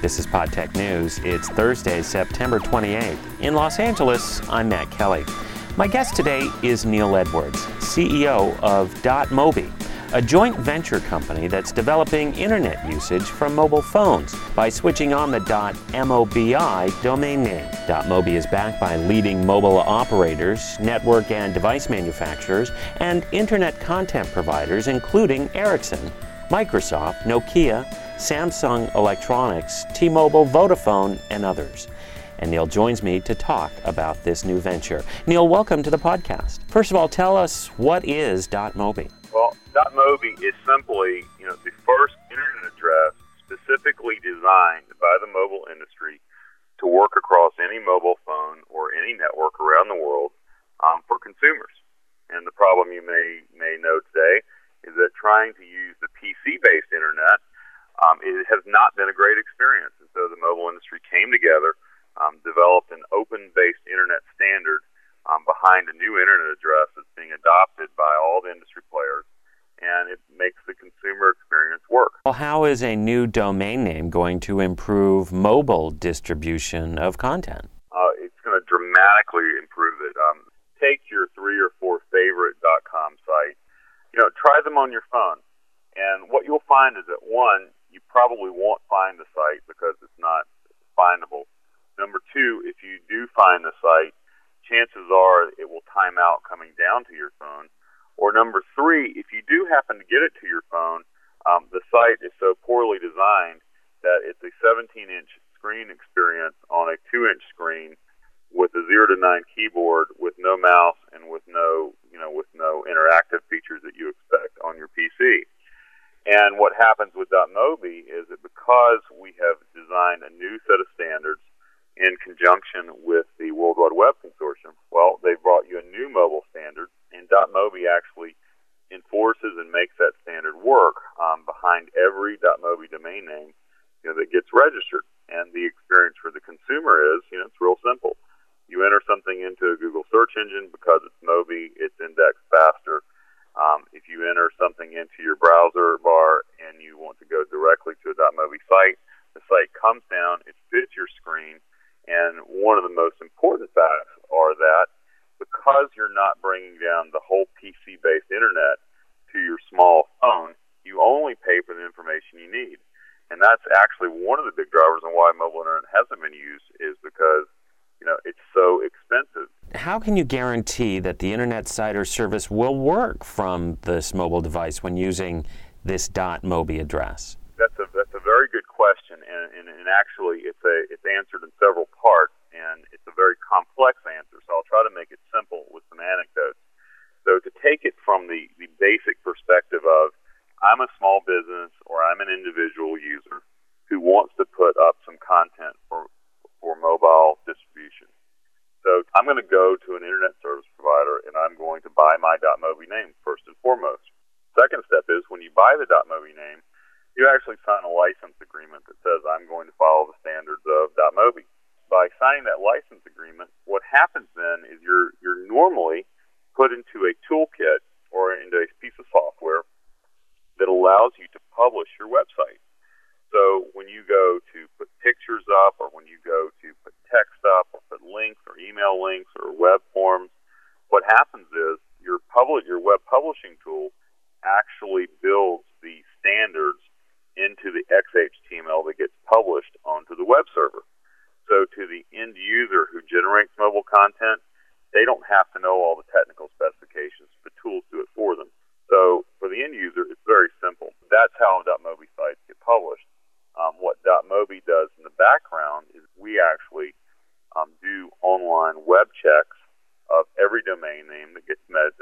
This is PodTech News. It's Thursday, September 28th. In Los Angeles, I'm Matt Kelly. My guest today is Neil Edwards, CEO of .mobi, a joint venture company that's developing internet usage from mobile phones by switching on the .mobi domain name. .mobi is backed by leading mobile operators, network and device manufacturers, and internet content providers including Ericsson, Microsoft, Nokia, Samsung Electronics, T-Mobile, Vodafone, and others. And Neil joins me to talk about this new venture. Neil, welcome to the podcast. First of all, tell us, what is .mobi? Well, .mobi is simply, the first internet address specifically designed by the mobile industry to work across any mobile phone or any network around the world for consumers. And the problem you may know today is that trying to use the PC-based internet, it has not been a great experience. And so the mobile industry came together, developed an open-based internet standard behind a new internet address that's being adopted by all the industry players, and it makes the consumer experience work. Well, how is a new domain name going to improve mobile distribution of content? It's going to dramatically improve it. Take your 3 or 4 favorite .com sites. Try them on your phone. And what you'll find is that, one, you probably won't find the site because it's not findable. Number two, if you do find the site, chances are it will time out coming down to your phone. Or number three, if you do happen to get it to your phone, the site is so poorly designed that it's a 17-inch screen experience on a 2-inch screen with a 0 to 9 keyboard, with no mouse, and with no interactive features that you expect on your PC. And what happens with .mobi is that because we have designed a new set of standards in conjunction with the World Wide Web Consortium, well, they brought you a new mobile standard, and .mobi actually enforces and makes that standard work behind every .mobi domain name that gets registered. And the experience for the consumer is, it's real simple. You enter something into a Google search engine, because it's Mobi, it's indexed faster. If you enter something into your browser bar and you want to go directly to a .mobi site, the site comes down, it fits your screen, and one of the most important facts are that because you're not bringing down the whole PC-based internet to your small phone, you only pay for the information you need. And that's actually one of the big drivers on why mobile internet hasn't been used, is because it's so expensive. How can you guarantee that the internet site or service will work from this mobile device when using this .mobi address? That's a very good question, and actually it's answered in several parts, and it's a very complex answer. So I'll try to make it simple with some anecdotes. So to take it from the basic perspective of, I'm a small business or I'm an individual user who wants to put up some content for mobile distribution. So I'm going to go to an internet service provider and I'm going to buy my .mobi name first and foremost. Second step is, when you buy the .mobi name, you actually sign a license agreement that says, I'm going to follow the standards of .mobi. By signing that license agreement, what happens then is you're normally put into a toolkit or into a piece of software that allows you to publish your website. So when you go to put pictures up, or when you go to put text up, or put links or email links or web forms, what happens is your web publishing tool actually builds the standards into the XHTML that gets published onto the web server. So to the end user who generates mobile content, they don't have to know all the technical specifications. The tools do it for them. So for the end user, it's very simple. That's how .mobi sites get published. What .mobi does in the background is we actually do online web checks of every domain name that gets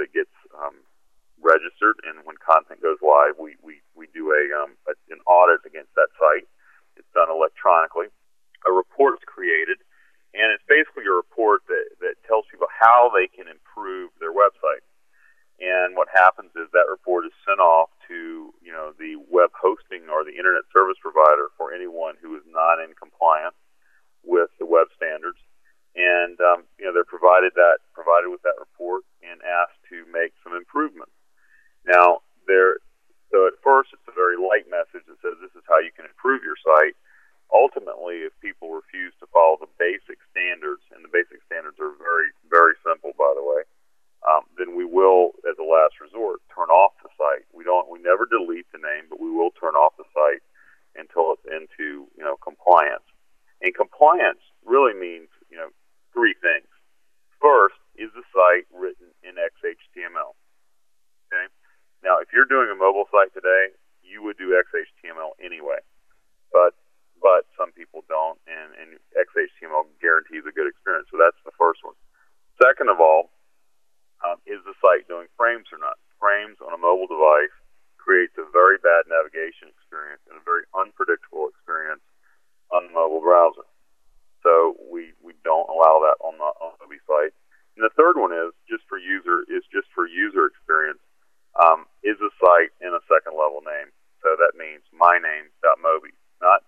registered, and when content goes live, we do an audit against that site. It's done electronically. A report is created, and it's basically a report that tells people how they can improve their website. And what happens is that report is sent off to the web hosting or the internet service provider for anyone who is not in compliance with the web standards. And they're provided with that report and asked to make some improvements. Now, so at first it's a very light message that says this is how you can improve your site. ultimately, if people refuse to follow the basic standards, and the basic standards are very, very simple, by the way, then we will, as a last resort, turn off the site. We never delete the name, but we will turn off the site until it's into, compliance. And compliance really means, three things. First, is the site written in XHTML? Okay. Now, if you're doing a mobile site today, you would do XHTML anyway, but some people don't, and XHTML guarantees a good experience. So that's the first one. Second of all, is the site doing frames or not? Frames on a mobile device creates a very bad navigation experience and a very unpredictable experience on the mobile browser. So we don't allow that on the Mobi site. And the third one is just for user experience. Is the site in a second level name? So that means myname.mobi, not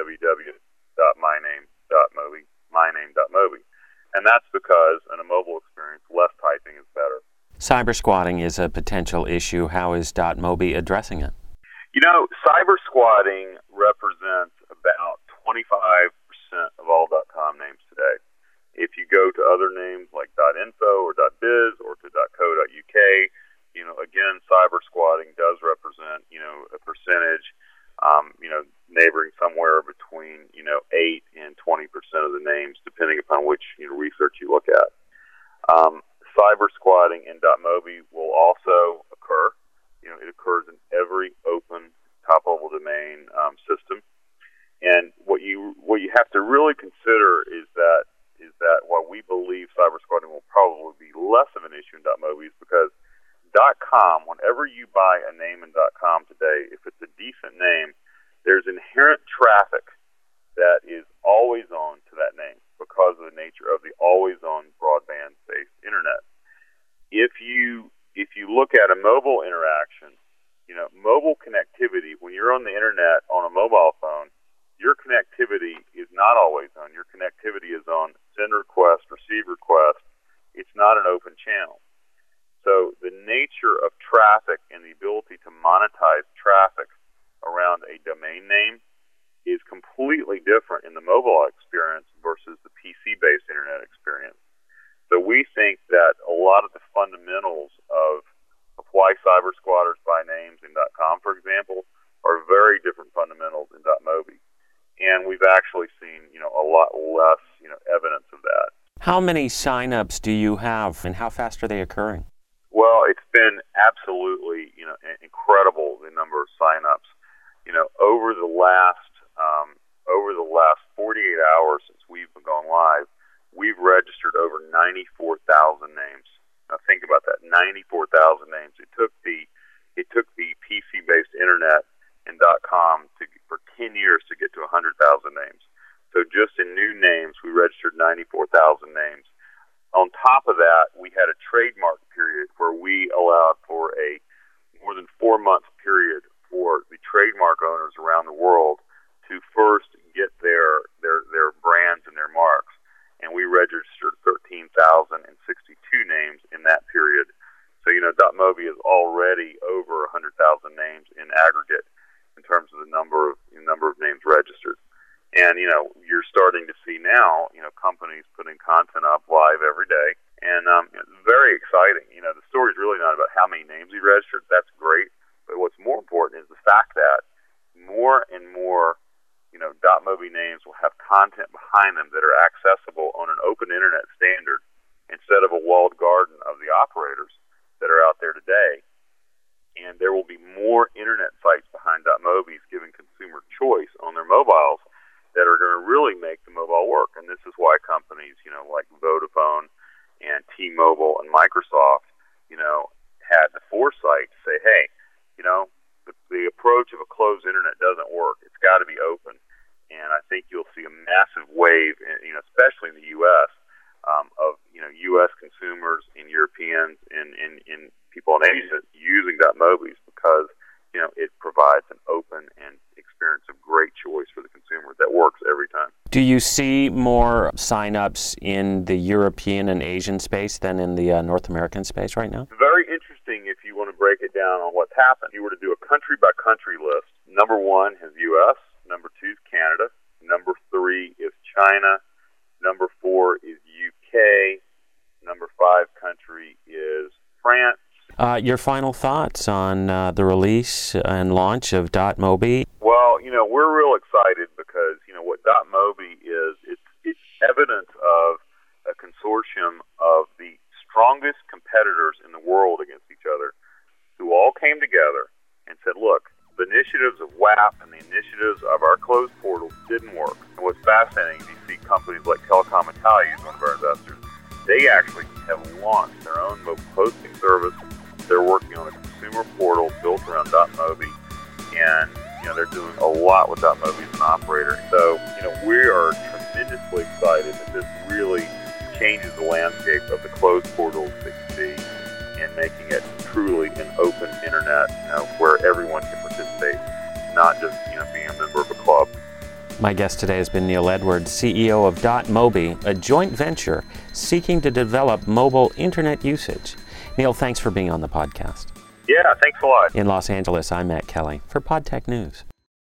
www.myname.mobi, myname.mobi. And that's because in a mobile experience, less typing is better. Cyber squatting is a potential issue. How is .mobi addressing it? Cyber squatting represents about 25% of all .com names today. If you go to other names like .info or .biz or to .co.uk, again, cyber squatting does represent, a percentage, neighboring somewhere between, 8 and 20% of the names, depending upon which, research you look at. Cyber squatting in .mobi will also occur. It occurs in every open top-level domain system. And what you have to really consider is that while we believe cyber squatting will probably be less of an issue in .mobi is because .com, whenever you buy a name in .com today, if it's a decent name, there's inherent traffic that is always on to that name because of the nature of the always-on broadband-based internet. If you look at a mobile interaction, mobile connectivity, when you're on the internet on a mobile phone, your connectivity is not always on. Your connectivity is on send request, receive request. It's not an open channel. So the nature of traffic and the ability to monetize traffic around a domain name is completely different in the mobile experience versus the PC-based internet experience. So we think that a lot of the fundamentals of why cyber squatters buy names in .com, for example, are very different fundamentals in .mobi. And we've actually seen, a lot less, evidence of that. How many signups do you have, and how fast are they occurring? Well, it's been absolutely, incredible, the number of signups. Over the last 48 hours since we've been going live, we've registered over 94,000 names. Now think about that, 94,000 names. It took the PC-based internet and .com for 10 years to get to 100,000 names. So just in new names, we registered 94,000 names. On top of that, we had a trademark period where we allowed for a more than 4-month period for the trademark owners around the world to first get their brands and their marks. And we registered 13,062 names in that period. So, .mobi is already over 100,000 names in aggregate in terms of the number of names registered. And, you're starting to see now, companies putting content up live every day. And it's very exciting. The story's really not about how many names we registered. That's great. But what's more important is the fact that more and more, .mobi names will have content behind them that are accessible on an open internet standard instead of a walled garden of the operators that are out there today. And there will be more internet sites behind .mobis giving consumer choice on their mobiles that are going to really make the mobile work. And this is why companies, like Vodafone and T-Mobile and Microsoft, had the foresight to say, hey, the approach of a closed internet doesn't work. It's got to be open. And I think you'll see a massive wave, especially in the U.S., of U.S. consumers and Europeans and people in Asia using .mobis because it provides an open and experience of great choice for the consumer that works every time. Do you see more signups in the European and Asian space than in the North American space right now? Very interesting if you want to break it down on what's happened. If you were to do a country-by-country list, number 1 is U.S., number 2 is Canada, number China. Number 4 is UK. Number 5 country is France. Your final thoughts on the release and launch of .mobi? Well, we're real excited because, what .mobi is, it's evidence of a consortium of the strongest competitors in the world against each other who all came together and said, look, the initiatives of WAP and the initiatives of our closed portals didn't work. And what's fascinating is you see companies like Telecom Italia, one of our investors, they actually have launched their own mobile hosting service. They're working on a consumer portal built around .mobi, and they're doing a lot with .mobi as an operator. So we are tremendously excited that this really changes the landscape of the closed portals that you see and making it truly an open internet, where everyone can participate, not just being a member of a club. My guest today has been Neil Edwards, CEO of .mobi, a joint venture seeking to develop mobile internet usage. Neil, thanks for being on the podcast. Yeah, thanks a lot. In Los Angeles, I'm Matt Kelly for PodTech News.